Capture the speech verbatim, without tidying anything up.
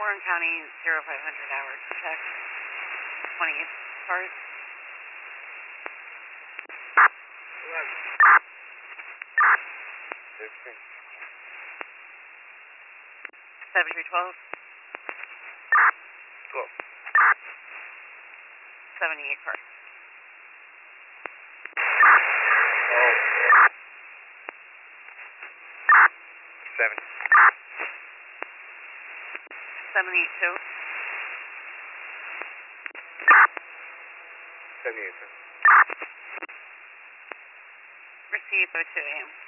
Warren County, zero five hundred hours, check. twenty-eight cars. eleven. fifteen. seventy-three twelve. twelve. seventy-eight cars. Oh. seven. seventy-eight two. seventy-eight two. Receive oh two A M.